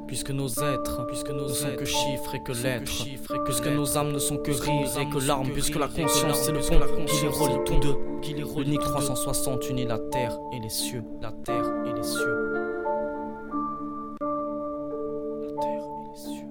Puisque nos êtres ne sont que chiffres et que lettres, puisque nos âmes ne sont que rires et que larmes, puisque la conscience c'est le pont qui les relie tous deux. L'unique 360 unit la terre et les cieux, la terre et les cieux. La terre et les cieux.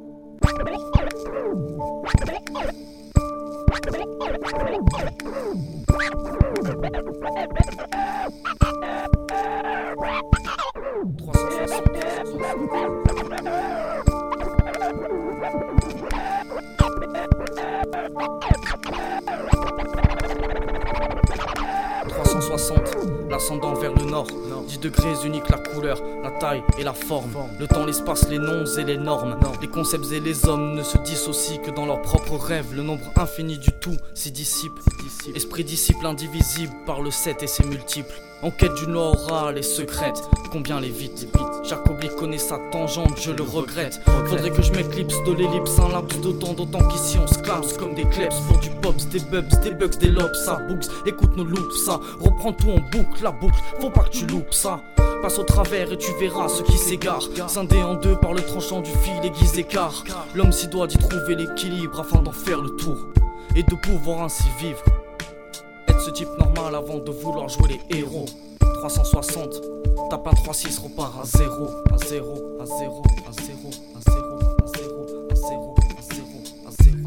360, l'ascendant vers le nord, 10 degrés unique la couleur, la taille et la forme. Le temps, l'espace, les noms et les normes. Les concepts et les hommes ne se dissocient que dans leurs propres rêves. Le nombre infini du tout s'y dissipe. Esprit disciple indivisible par le 7 et ses multiples. En quête d'une loi orale et secrète, combien les vite. Chaque oblique connaît sa tangente, je le regrette. Faudrait que je m'éclipse de l'ellipse, un laps de temps, d'autant qu'ici on se classe comme des kleps. Pour du pops, des bubs, des bugs, des lobes, ça books. Écoute nos loops, ça reprend tout en boucle, la boucle, faut pas que tu loupes ça. Passe au travers et tu verras ceux qui s'égarent. Scindés en deux par le tranchant du fil aiguisé car l'homme s'y doit d'y trouver l'équilibre afin d'en faire le tour et de pouvoir ainsi vivre. Être ce type normal avant de vouloir jouer les héros. 360, tape un 3-6, repart à 0, à 0, à 0, à 0, à 0, à 0, à 0, à 0, à 0.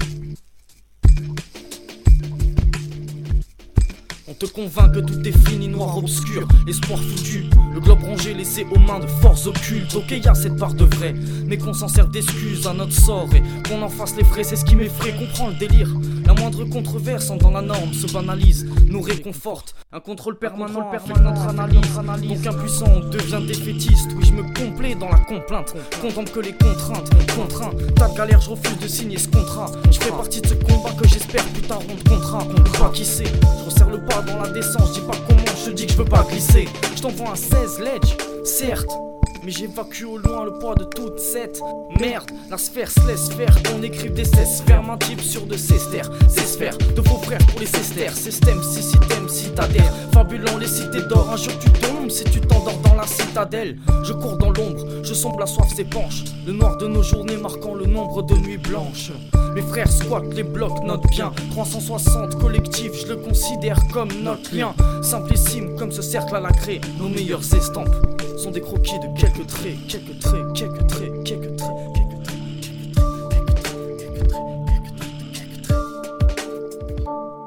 On te convainc que tout est fini, noir obscur, l'espoir foutu, le globe rongé laissé aux mains de forces occultes. Ok, y a cette part de vrai, mais qu'on s'en serve d'excuse à notre sort et qu'on en fasse les frais, c'est ce qui m'effraie. Comprends le délire, la moindre controverse dans la norme se banalise, nous réconforte. Un contrôle permanent fait notre analyse. Donc impuissant, on devient défaitiste. Oui, je me complais dans la complainte. Contemple que les contraintes contraint. Tas de galère, je refuse de signer ce contrat. Je fais partie de ce combat que j'espère plus tard rendre contrat. Toi qui sais, je resserre le pas dans la descente. Je dis pas comment, je te dis que je peux pas glisser. Je t'envoie un 16 ledge, certes, mais j'évacue au loin le poids de toute cette merde. La sphère se laisse faire, qu'on écrive des cesse-faire. Un type sur de cestères, c'est sphères de faux frères pour les cestères. Système, si système, citadère, fabulant les cités d'or. Un jour tu tombes si tu t'endors dans la citadelle. Je cours dans l'ombre, je sombre, la soif s'épanche. Le noir de nos journées marquant le nombre de nuits blanches. Mes frères squattent les blocs, note bien. 360 collectifs, je le considère comme notre lien. Simplissime comme ce cercle à la craie. Nos meilleures estampes sont des croquis de quelques traits, quelques traits, quelques traits, quelques traits, quelques traits, quelques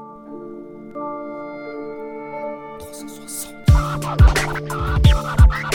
traits, quelques traits, quelques traits, quelques traits. 360.